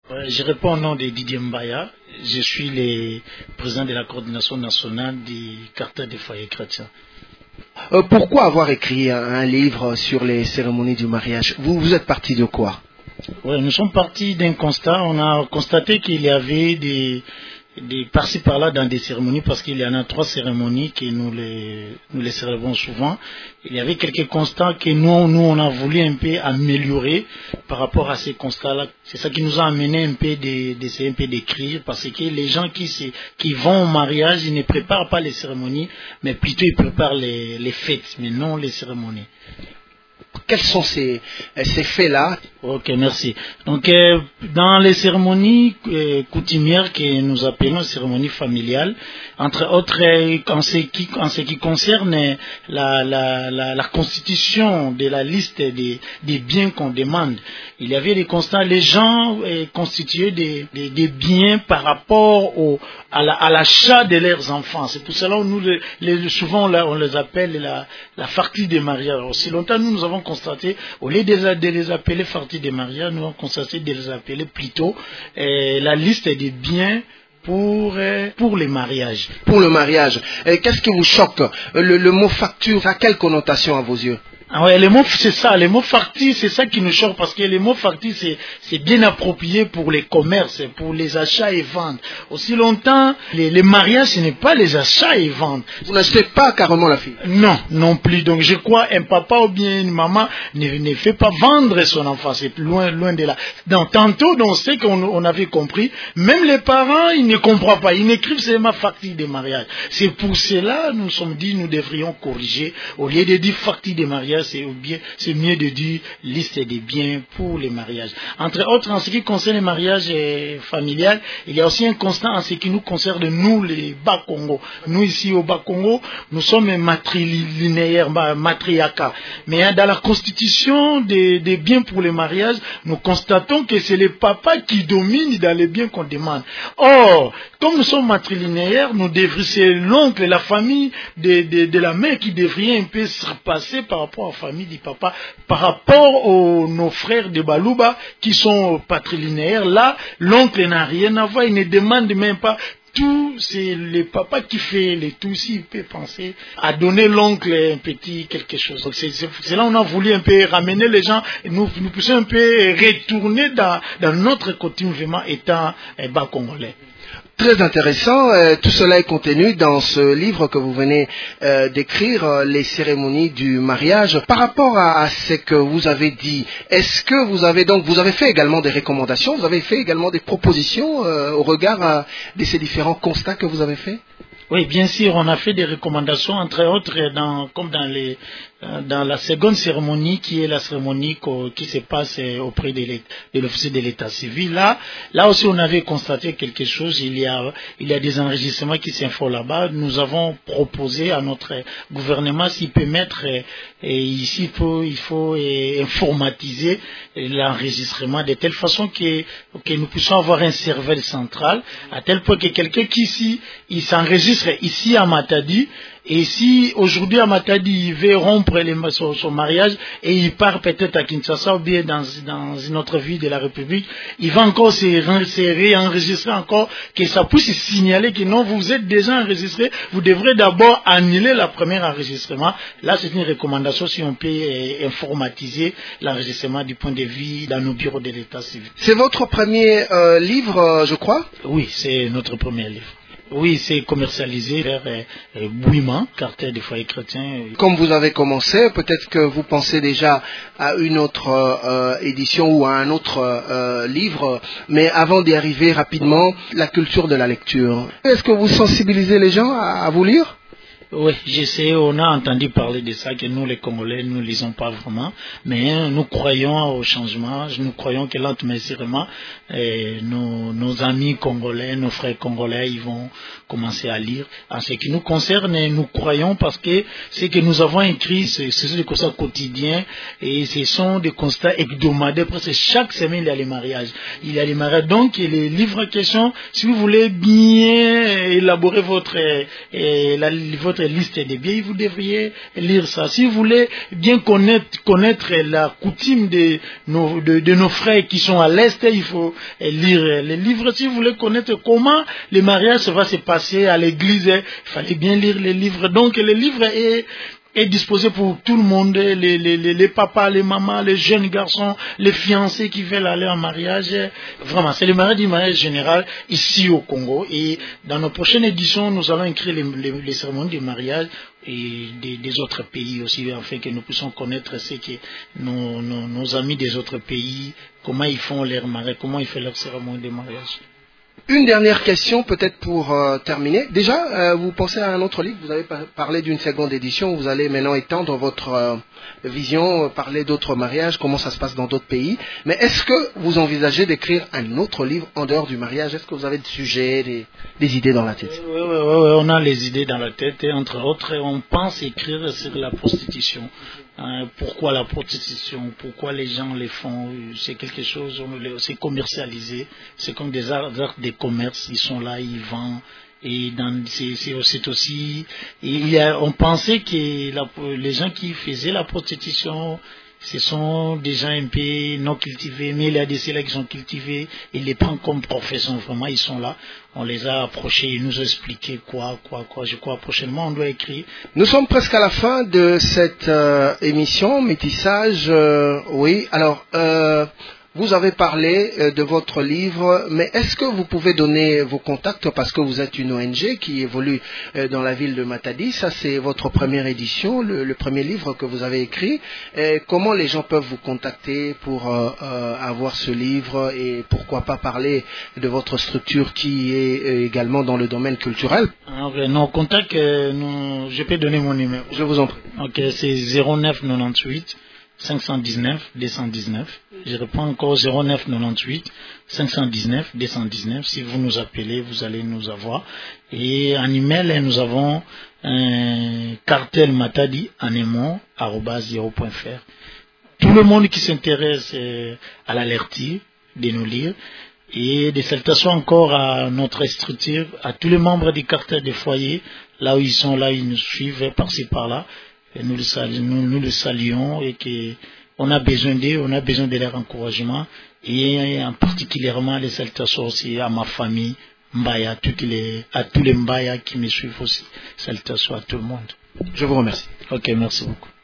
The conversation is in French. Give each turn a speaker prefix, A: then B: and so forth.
A: Ouais, je réponds au nom de Didier Mbaya. Je suis le président de la coordination nationale du quartier des foyers chrétiens.
B: Pourquoi avoir écrit un livre sur les cérémonies du mariage? Vous êtes parti de quoi?
A: Ouais, nous sommes partis d'un constat. On a constaté qu'il y avait des par-ci par-là dans des cérémonies, parce qu'il y en a 3 cérémonies que nous les célébrons souvent. Il y avait quelques constats que nous on a voulu un peu améliorer par rapport à ces constats-là. C'est ça qui nous a amené un peu d'essayer un peu d'écrire, parce que les gens qui vont au mariage, ils ne préparent pas les cérémonies, mais plutôt ils préparent les fêtes, mais non les cérémonies.
B: Quels sont ces faits-là?
A: Ok, merci. Donc, dans les cérémonies coutumières que nous appelons cérémonies familiales, entre autres, en ce qui concerne la constitution de la liste des biens qu'on demande, il y avait des constats. Les gens constituaient des biens par rapport à l'achat de leurs enfants. C'est pour cela que souvent on les appelle la fartie des mariages. Aussi longtemps nous avons constaté, au lieu de les appeler fartie des mariages, nous avons constaté de les appeler plutôt la liste des biens pour les mariages.
B: Pour le mariage. Qu'est-ce qui vous choque? Le mot facture, ça a quelle connotation à vos yeux?
A: Ah ouais, les mots, c'est ça, les mots fartis, c'est ça qui nous choque, parce que les mots fartis, c'est bien approprié pour les commerces, pour les achats et ventes. Aussi longtemps, les mariages, ce n'est pas les achats et ventes.
B: Vous n'achetez pas carrément la fille?
A: Non, non plus. Donc je crois un papa ou bien une maman ne fait pas vendre son enfant, c'est loin de là. Donc tantôt, on sait qu'on avait compris, même les parents, ils ne comprennent pas, ils n'écrivent seulement fartis de mariage. C'est pour cela, nous sommes dit, nous devrions corriger, au lieu de dire fartis de mariage, c'est mieux de dire liste des biens pour les mariages. Entre autres, en ce qui concerne les mariages familiales, il y a aussi un constat en ce qui nous concerne, nous les Bas-Congo. Nous ici au Bas-Congo, nous sommes matrilinéaires, matriarcat. Mais dans la constitution des biens pour les mariages, nous constatons que c'est les papas qui dominent dans les biens qu'on demande. Or, comme nous sommes matrilinéaires, c'est l'oncle et la famille de la mère qui devraient un peu se repasser par rapport à la famille du papa, par rapport nos frères de Balouba qui sont patrilinéaires. Là, l'oncle n'a rien à voir, il ne demande même pas. Tout, c'est le papa qui fait les tout. S'il peut penser à donner l'oncle un petit quelque chose. Donc c'est là on a voulu un peu ramener les gens, et nous puissions un peu retourner dans notre coutume vraiment étant bas congolais.
B: Très intéressant, tout cela est contenu dans ce livre que vous venez d'écrire, les cérémonies du mariage. Par rapport à ce que vous avez dit, est-ce que vous avez fait également des recommandations, vous avez fait également des propositions au regard de ces différents constats que vous avez faits?
A: Oui, bien sûr, on a fait des recommandations, entre autres, comme dans la seconde cérémonie, qui est la cérémonie qui se passe auprès de l'officier de l'état civil. Là aussi, on avait constaté quelque chose. Il y a des enregistrements qui s'infont là-bas. Nous avons proposé à notre gouvernement s'il peut mettre, ici, il faut informatiser l'enregistrement de telle façon que nous puissions avoir un serveur central, à tel point que quelqu'un qui ici, il s'enregistre ici à Matadi, et si aujourd'hui à Matadi il veut rompre son mariage et il part peut-être à Kinshasa ou bien dans une autre ville de la République, il va encore se réenregistrer encore, que ça puisse signaler que non, vous êtes déjà enregistré, vous devrez d'abord annuler le premier enregistrement. Là c'est une recommandation si on peut informatiser l'enregistrement du point de vue dans nos bureaux de l'état civil.
B: C'est votre premier livre, je crois?
A: Oui, c'est notre premier livre. Oui, c'est commercialisé vers Bouima, quartier des foyers chrétiens.
B: Comme vous avez commencé, peut-être que vous pensez déjà à une autre édition ou à un autre livre, mais avant d'y arriver rapidement, la culture de la lecture. Est-ce que vous sensibilisez les gens à vous lire?
A: Oui, j'essaie, on a entendu parler de ça, que nous les Congolais, nous ne lisons pas vraiment, mais nous croyons au changement, nous croyons que lentement mais sûrement, nos amis congolais, nos frères congolais, ils vont commencer à lire. En ce qui nous concerne, nous croyons parce que ce que nous avons écrit, ce sont des constats quotidiens et ce sont des constats hebdomadaires, parce que chaque semaine il y a les mariages. Il y a les mariages, donc les livres en question, si vous voulez bien élaborer votre votre liste des biens, vous devriez lire ça. Si vous voulez bien connaître la coutume de nos frères qui sont à l'Est, il faut lire les livres. Si vous voulez connaître comment le mariage va se passer à l'église, il fallait bien lire les livres. Donc le livre est disposé pour tout le monde, les papas, les mamans, les jeunes garçons, les fiancés qui veulent aller en mariage. Vraiment, c'est le mariage général ici au Congo. Et dans nos prochaines éditions, nous allons écrire les cérémonies de mariage et des autres pays aussi, afin que nous puissions connaître ce que nos amis des autres pays, comment ils font leur mariage, comment ils font leur cérémonie de mariage.
B: Une dernière question peut-être pour terminer. Déjà, vous pensez à un autre livre, vous avez parlé d'une seconde édition, vous allez maintenant étendre votre vision, parler d'autres mariages, comment ça se passe dans d'autres pays. Mais est-ce que vous envisagez d'écrire un autre livre en dehors du mariage? Est-ce que vous avez des sujets, des idées dans la tête?
A: Oui, on a les idées dans la tête et entre autres, on pense écrire sur la prostitution. Pourquoi la prostitution? Pourquoi les gens les font? C'est quelque chose, c'est commercialisé. C'est comme des arts de commerce. Ils sont là, ils vendent. Et c'est aussi, on pensait que les gens qui faisaient la prostitution, ce sont des gens un peu non cultivés, mais il y a des ceux-là qui sont cultivés, ils les prennent comme profession, vraiment, ils sont là. On les a approchés, ils nous ont expliqué quoi. Je crois prochainement, on doit écrire.
B: Nous sommes presque à la fin de cette émission, Métissage. Oui, alors, vous avez parlé de votre livre, mais est-ce que vous pouvez donner vos contacts parce que vous êtes une ONG qui évolue dans la ville de Matadi. Ça, c'est votre première édition, le premier livre que vous avez écrit. Comment les gens peuvent vous contacter pour avoir ce livre et pourquoi pas parler de votre structure qui est également dans le domaine culturel?
A: Nos contacts, je peux donner mon numéro.
B: Je vous en prie.
A: Ok, c'est 09 98 519 219. Je reprends encore 09 98 519 219. Si vous nous appelez, vous allez nous avoir. Et en email, nous avons un cartel matadi @yahoo.fr. Tout le monde qui s'intéresse à la lecture, de nous lire. Et des salutations encore à notre structure, à tous les membres du cartel des foyers, là où ils sont, là ils nous suivent par-ci par-là. Et nous le saluons et qu'on a besoin d'eux, on a besoin de leur encouragement et en particulièrement les salutations aussi à ma famille, Mbaya, à tous les Mbaya qui me suivent aussi. Salutations à tout le monde.
B: Je vous remercie.
A: Ok, merci beaucoup.